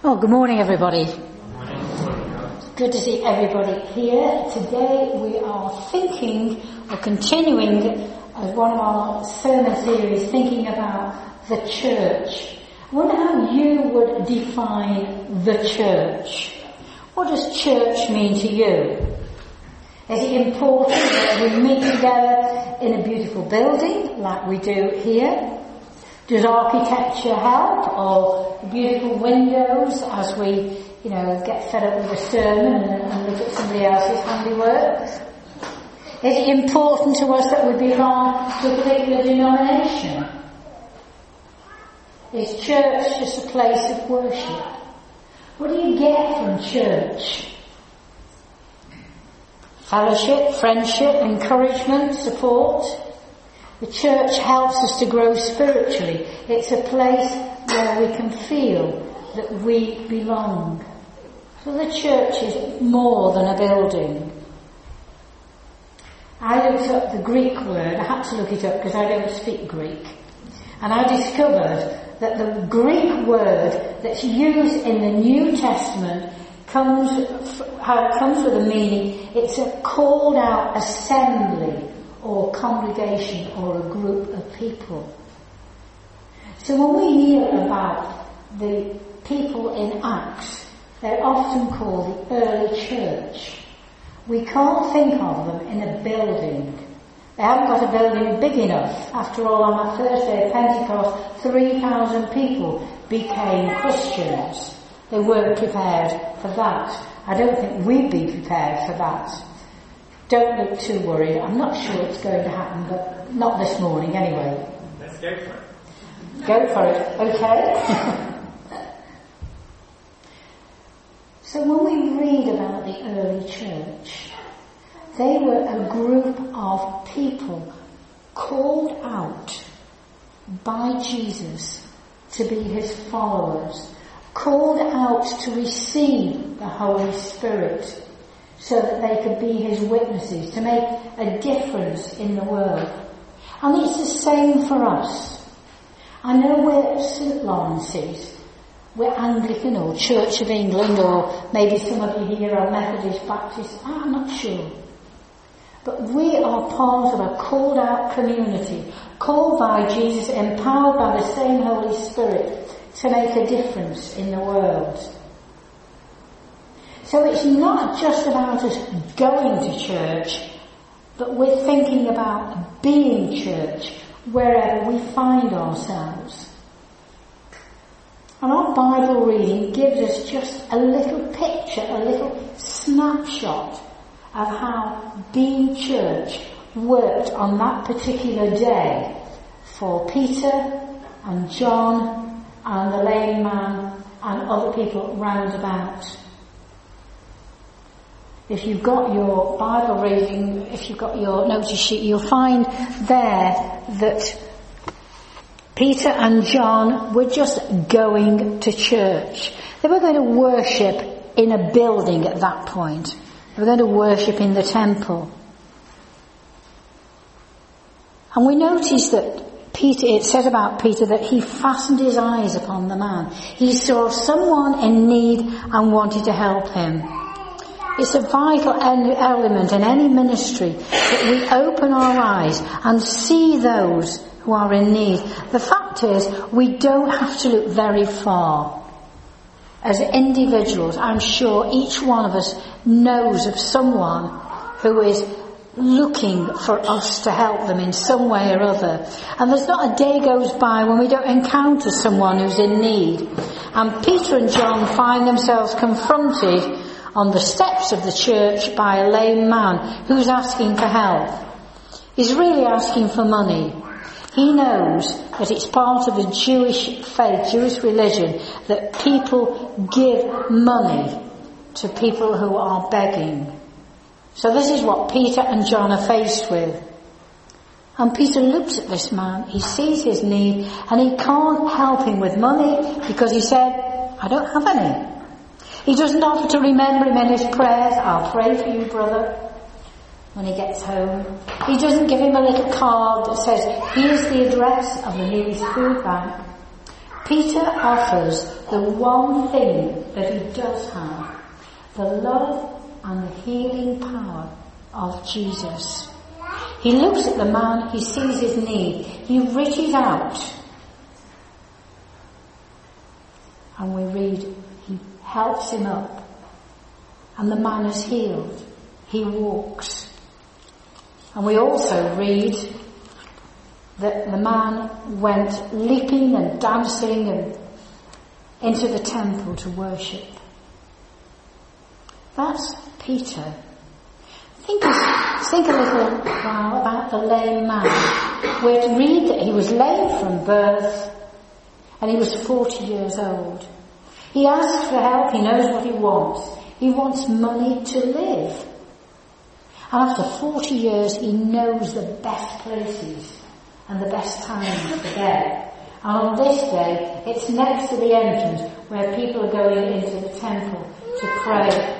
Oh, good morning, everybody. Good to see everybody here. Today we are thinking, or continuing, as one of our sermon series, thinking about the church. I wonder how you would define the church. What does church mean to you? Is it important that we meet together in a beautiful building, like we do here? Does architecture help, or beautiful windows as we, get fed up with a sermon and look at somebody else's handiwork? Is it important to us that we belong to a particular denomination? Is church just a place of worship? What do you get from church? Fellowship, friendship, encouragement, support. The church helps us to grow spiritually. It's a place where we can feel that we belong. So the church is more than a building. I looked up the Greek word. I had to look it up because I don't speak Greek. And I discovered that the Greek word that's used in the New Testament comes with a meaning. It's a called out assembly, or congregation, or a group of people. So when we hear about the people in Acts, they're often called the early church. We can't think of them in a building. They haven't got a building big enough. After all, on that first day of Pentecost, 3,000 people became Christians. They weren't prepared for that. I don't think we'd be prepared for that. Don't look too worried. I'm not sure it's going to happen, but not this morning anyway. Let's go for it. Go for it, okay? So when we read about the early church, they were a group of people called out by Jesus to be his followers, called out to receive the Holy Spirit, so that they could be his witnesses, to make a difference in the world. And it's the same for us. I know we're St. Lawrence's, we're Anglican or Church of England, or maybe some of you here are Methodist, Baptist, I'm not sure. But we are part of a called out community, called by Jesus, empowered by the same Holy Spirit to make a difference in the world. So it's not just about us going to church, but we're thinking about being church wherever we find ourselves. And our Bible reading gives us just a little picture, a little snapshot of how being church worked on that particular day for Peter and John and the lame man and other people round about. If you've got your Bible reading, if you've got your notice sheet, you'll find there that Peter and John were just going to church. They were going to worship in a building at that point. They were going to worship in the temple. And we notice that Peter, it said about Peter that he fastened his eyes upon the man. He saw someone in need and wanted to help him. It's a vital element in any ministry that we open our eyes and see those who are in need. The fact is, we don't have to look very far. As individuals, I'm sure each one of us knows of someone who is looking for us to help them in some way or other. And there's not a day goes by when we don't encounter someone who's in need. And Peter and John find themselves confronted on the steps of the church by a lame man who's asking for help. He's really asking for money. He knows that it's part of the Jewish faith, Jewish religion, that people give money to people who are begging. So this is what Peter and John are faced with. And Peter looks at this man, he sees his need, and he can't help him with money because he said, I don't have any. He doesn't offer to remember him in his prayers. I'll pray for you, brother, when he gets home. He doesn't give him a little card that says, here's the address of the nearest food bank. Peter offers the one thing that he does have, the love and the healing power of Jesus. He looks at the man, he sees his need, he reaches out, and we read, he helps him up, and the man is healed. He walks. And we also read that the man went leaping and dancing and into the temple to worship. That's Peter. Think a little while about the lame man. We're to read that he was lame from birth and he was 40 years old. He asks for help, he knows what he wants. He wants money to live. And after 40 years he knows the best places and the best times for there. And on this day, it's next to the entrance where people are going into the temple to pray.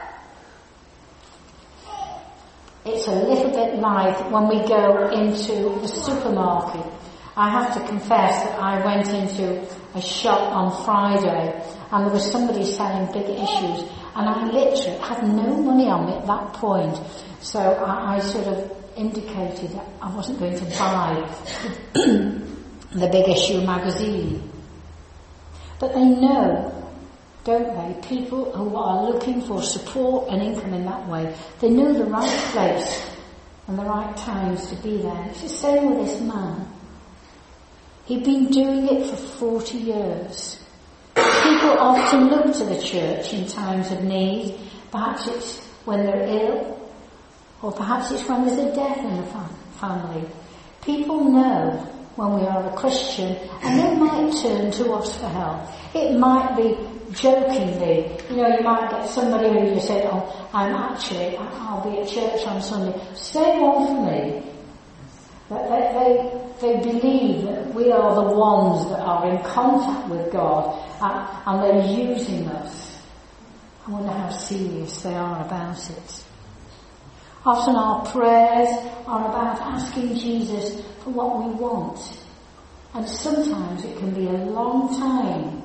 It's a little bit like when we go into the supermarket. I have to confess that I went into a shop on Friday and there was somebody selling big issues and I literally had no money on me at that point. So I sort of indicated that I wasn't going to buy the big issue magazine. But they know, don't they, people who are looking for support and income in that way, they know the right place and the right times to be there. It's the same with this man. He'd been doing it for 40 years. People often look to the church in times of need. Perhaps it's when they're ill, or perhaps it's when there's a death in the family. People know when we are a Christian and they might turn to us for help. It might be jokingly, you might get somebody who you say, I'll be at church on Sunday. Stay on for me. But they believe that we are the ones that are in contact with God and they're using us. I wonder how serious they are about it. Often our prayers are about asking Jesus for what we want. And sometimes it can be a long time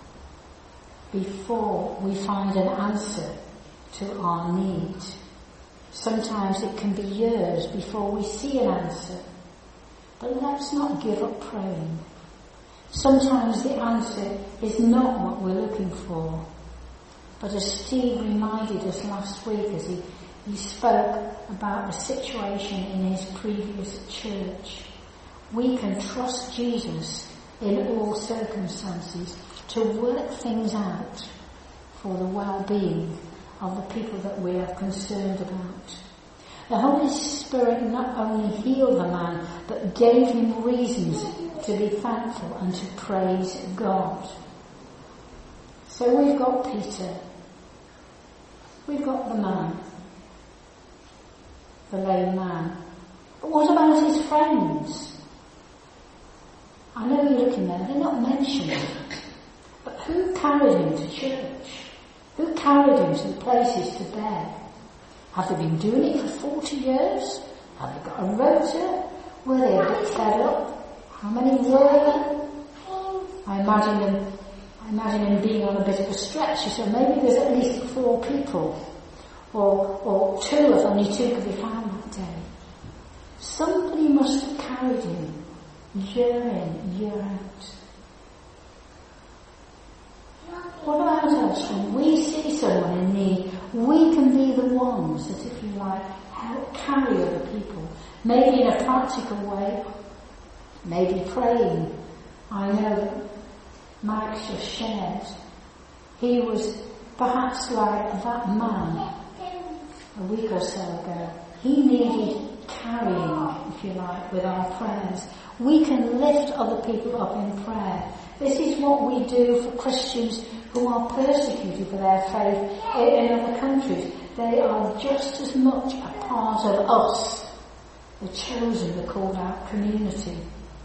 before we find an answer to our need. Sometimes it can be years before we see an answer. But let's not give up praying. Sometimes the answer is not what we're looking for. But as Steve reminded us last week as he spoke about the situation in his previous church, we can trust Jesus in all circumstances to work things out for the well-being of the people that we are concerned about. The Holy Spirit not only healed the man, but gave him reasons to be thankful and to praise God. So we've got Peter. We've got the man. The lame man. But what about his friends? I know you're looking there, they're not mentioned. But who carried him to church? Who carried him to the places to beg? Have they been doing it for 40 years? Have they got a rota? Were they a bit fed up? How many were there? I imagine him being on a bit of a stretch, so maybe there's at least 4 people. Or 2 if only 2 could be found that day. Somebody must have carried him year in, year out. What about us? When we see someone in need, we can be the ones that, if you like, help carry other people. Maybe in a practical way, maybe praying. I know that Mike just shared. He was perhaps like that man a week or so ago. He needed carrying, if you like, with our prayers. We can lift other people up in prayer. This is what we do for Christians who are persecuted for their faith in other countries. They are just as much a part of us, the chosen, the called out community.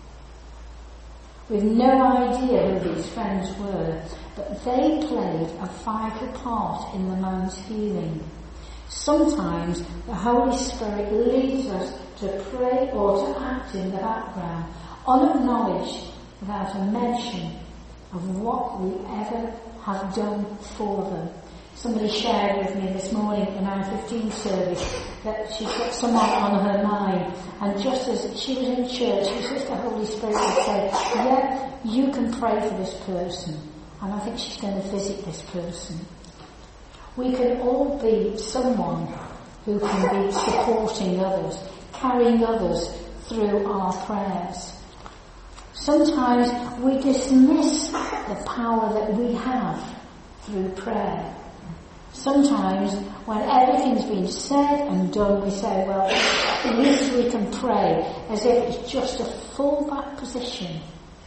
With no idea who these friends were, but they played a vital part in the man's healing. Sometimes the Holy Spirit leads us to pray or to act in the background, unacknowledged, without a mention of what we ever have done for them. Somebody shared with me this morning at the 9:15 service that she's got someone on her mind, and just as she was in church, it was just the Holy Spirit would say, yeah, you can pray for this person, and I think she's going to visit this person. We can all be someone who can be supporting others, carrying others through our prayers. Sometimes we dismiss the power that we have through prayer. Sometimes when everything's been said and done, we say, well, at least we can pray, as if it's just a fallback position.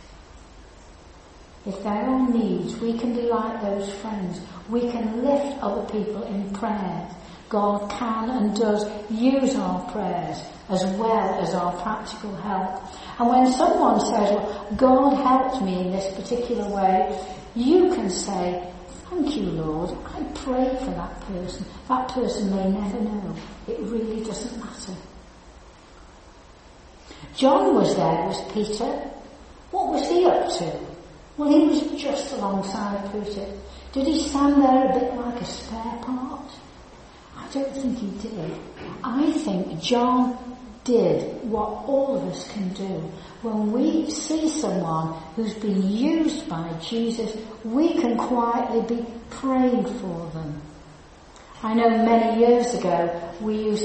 If there are needs, we can be like those friends. We can lift other people in prayer. God can and does use our prayers as well as our practical help. And when someone says, well, God helped me in this particular way, you can say, thank you, Lord, I pray for that person. That person may never know. It really doesn't matter. John was there, was Peter. What was he up to? Well, he was just alongside Peter. Did he stand there a bit like a spare part? I don't think he did. I think John did what all of us can do. When we see someone who's been used by Jesus, we can quietly be praying for them. I know many years ago we used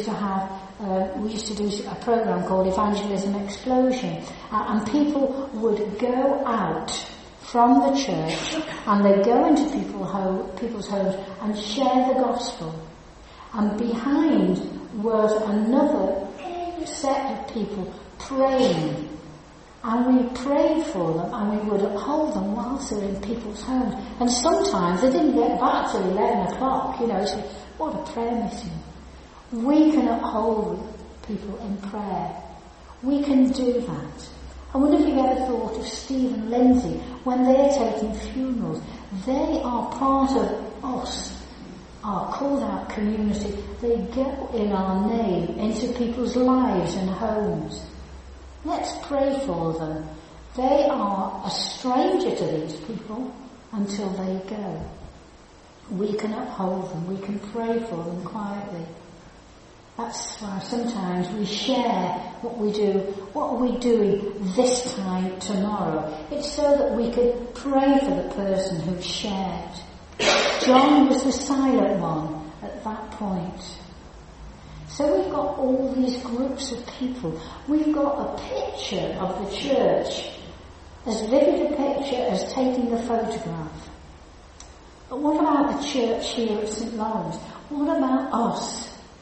to do a program called Evangelism Explosion, and people would go out from the church and they'd go into people's homes and share the gospel. And behind was another set of people praying. And we prayed for them and we would uphold them whilst they were in people's homes. And sometimes they didn't get back till 11 o'clock, so what a prayer meeting. We can uphold people in prayer. We can do that. I wonder if you've ever thought of Steve and Lindsay when they're taking funerals. They are part of us, our called out community. They go in our name into people's lives and homes. Let's pray for them. They are a stranger to these people until they go. We can uphold them. We can pray for them quietly. That's why sometimes we share what we do. What are we doing this time tomorrow? It's so that we could pray for the person who shared. John was the silent one at that point. So we've got all these groups of people. We've got a picture of the church, as vivid a picture as taking a photograph. But what about the church here at St. Lawrence? What about us?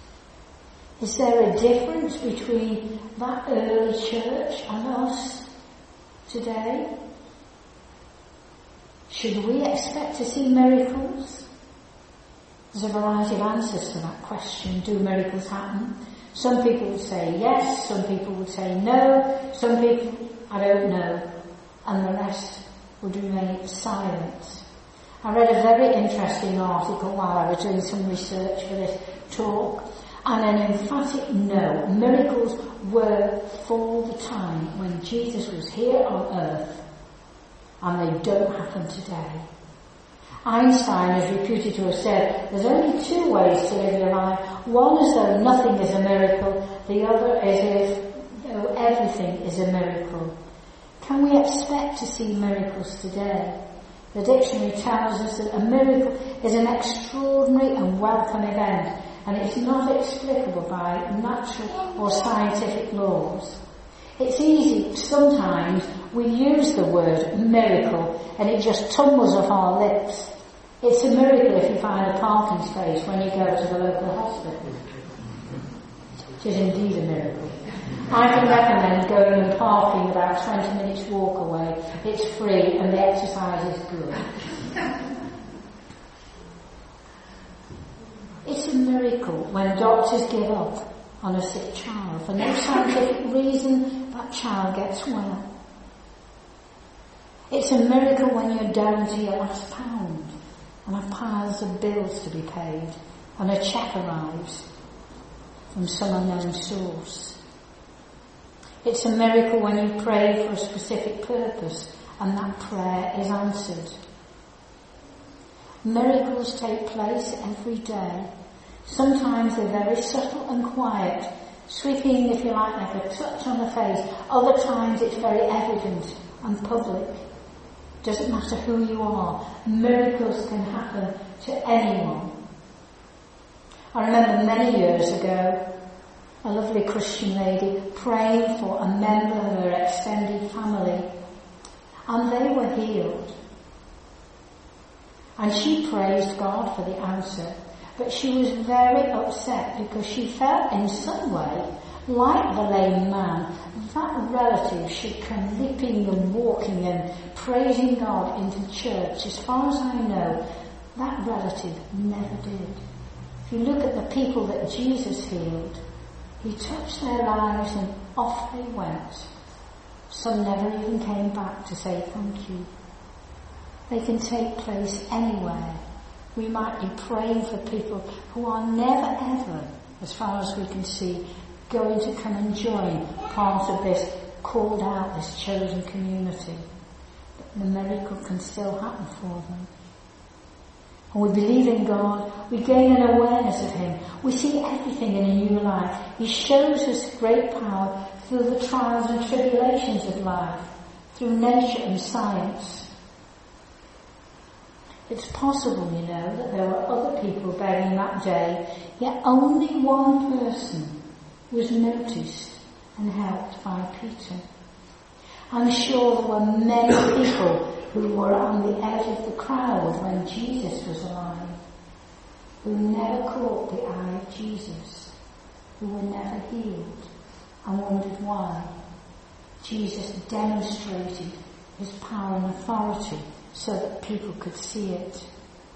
Is there a difference between that early church and us today? Should we expect to see miracles? There's a variety of answers to that question. Do miracles happen? Some people would say yes, some people would say no, some people, I don't know, and the rest would remain silent. I read a very interesting article while I was doing some research for this talk, and an emphatic no. Miracles were for the time when Jesus was here on earth, and they don't happen today. Einstein is reputed to have said, there's only two ways to live your life. One is though nothing is a miracle, the other is if though everything is a miracle. Can we expect to see miracles today? The dictionary tells us that a miracle is an extraordinary and welcome event, and it's not explicable by natural or scientific laws. It's easy, sometimes we use the word miracle and it just tumbles off our lips. It's a miracle if you find a parking space when you go to the local hospital. It is indeed a miracle. I can recommend going and parking about 20 minutes walk away. It's free and the exercise is good. It's a miracle when doctors give up on a sick child. For no scientific reason, that child gets well. It's a miracle when you're down to your last pound and have piles of bills to be paid and a cheque arrives from some unknown source. It's a miracle when you pray for a specific purpose and that prayer is answered. Miracles take place every day. Sometimes they're very subtle and quiet, sweeping, if you like a touch on the face. Other times it's very evident and public. Doesn't matter who you are. Miracles can happen to anyone. I remember many years ago, a lovely Christian lady praying for a member of her extended family, and they were healed. And she praised God for the answer, but she was very upset because she felt in some way, like the lame man, that relative should come leaping and walking and praising God into church. As far as I know, that relative never did. If you look at the people that Jesus healed, he touched their lives and off they went. Some never even came back to say thank you. They can take place anywhere. We might be praying for people who are never ever, as far as we can see, going to come and join part of this called out, this chosen community. But the miracle can still happen for them. And we believe in God, we gain an awareness of Him, we see everything in a new light. He shows us great power through the trials and tribulations of life, through nature and science. It's possible, you know, that there were other people begging that day, yet only one person was noticed and helped by Peter. I'm sure there were many people who were on the edge of the crowd when Jesus was alive, who never caught the eye of Jesus, who were never healed, and wondered why. Jesus demonstrated His power and authority so that people could see it.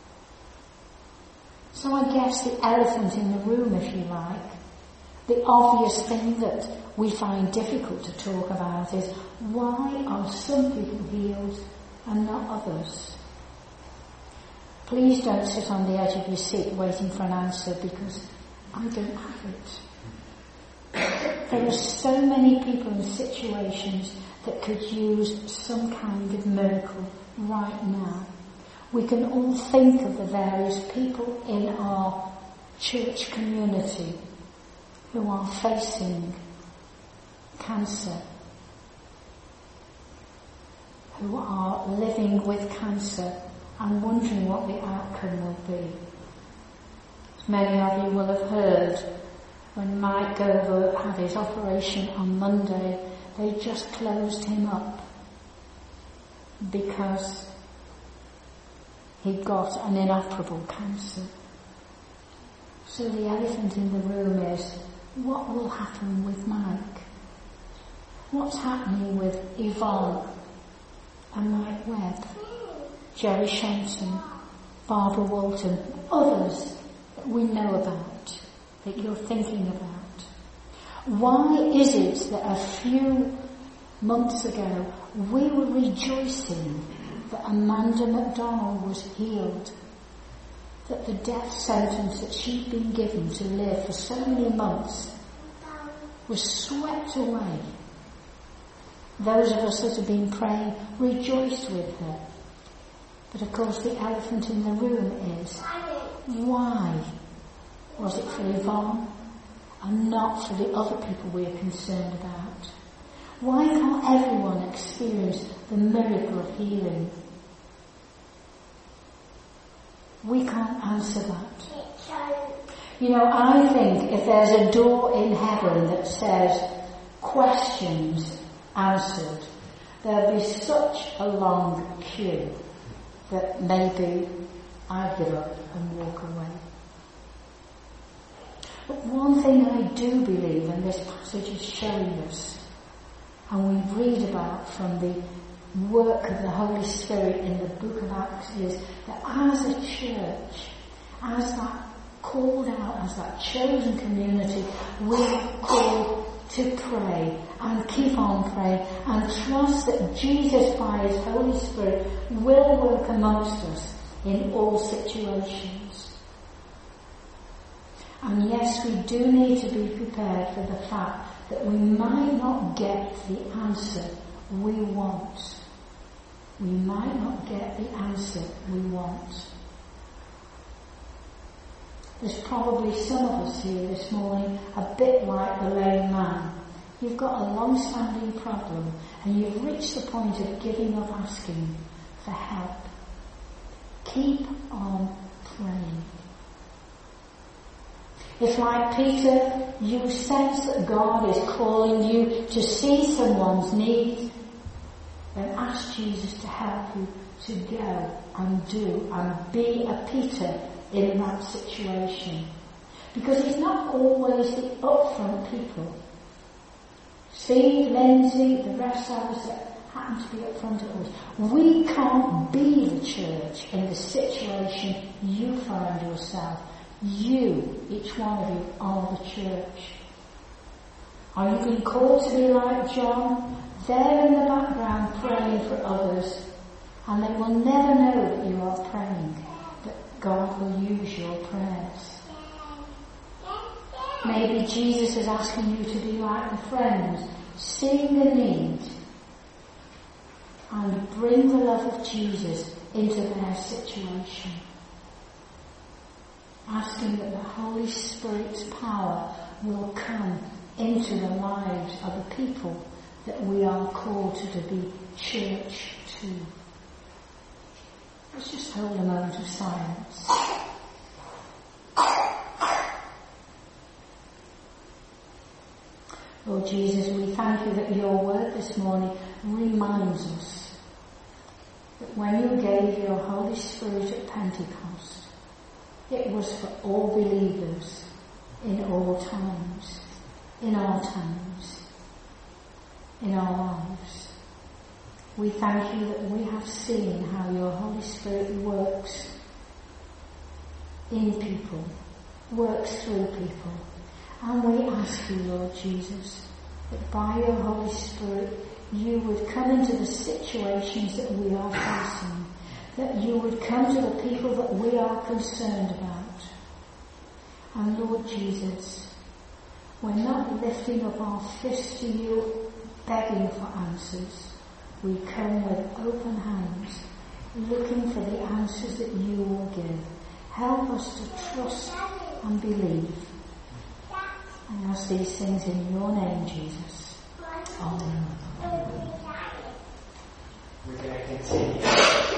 So I guess the elephant in the room, if you like, the obvious thing that we find difficult to talk about is, why are some people healed and not others? Please don't sit on the edge of your seat waiting for an answer, because I don't have it. There are so many people in situations that could use some kind of miracle right now. We can all think of the various people in our church community who are facing cancer, who are living with cancer and wondering what the outcome will be. Many of you will have heard when Mike Gerber had his operation on Monday, they just closed him up because he'd got an inoperable cancer. So the elephant in the room is, what will happen with Mike? What's happening with Yvonne and Mike Webb, Jerry Shenton, Barbara Walton, others that we know about, that you're thinking about? Why is it that a few months ago we were rejoicing that Amanda McDonald was healed, that the death sentence that she'd been given to live for so many months was swept away? Those of us that have been praying rejoiced with her. But of course the elephant in the room is, why was it for Yvonne and not for the other people we are concerned about? Why can't everyone experience the miracle of healing? We can't answer that. You know, I think if there's a door in heaven that says questions answered, there'll be such a long queue that maybe I give up and walk away. But one thing I do believe, and this passage is showing us, and we read about from the work of the Holy Spirit in the book of Acts, is that as a church, as that called out, as that chosen community, we're called to pray and keep on praying and trust that Jesus by His Holy Spirit will work amongst us in all situations. And yes, we do need to be prepared for the fact that we might not get the answer we want. we might not get the answer we want. There's probably some of us here this morning a bit like the lame man. You've got a long-standing problem and you've reached the point of giving up asking for help. Keep on praying. If, like Peter, you sense that God is calling you to see someone's need, then ask Jesus to help you to go and do and be a Peter in that situation. Because it's not always the upfront people. Steve, Lindsay, the rest of us that happen to be upfront at us. We can't be the church in the situation you find yourself. You, each one of you, are the church. Are you being called to be like John? There in the background praying for others, and they will never know that you are praying, but God will use your prayers. Maybe Jesus is asking you to be like the friends, seeing the need and bring the love of Jesus into their situation. Asking that the Holy Spirit's power will come into the lives of the people that we are called to be church to. Let's just hold a moment of silence. Lord Jesus, we thank you that your word this morning reminds us that when you gave your Holy Spirit at Pentecost, it was for all believers in all times, in our times, in our lives. We thank you that we have seen how your Holy Spirit works in people, works through people. And we ask you, Lord Jesus, that by your Holy Spirit you would come into the situations that we are facing, that you would come to the people that we are concerned about. And Lord Jesus, we're not lifting up our fists to you, begging for answers. We come with open hands, looking for the answers that you will give. Help us to trust and believe. I ask these things in your name, Jesus. Amen. We're going to continue.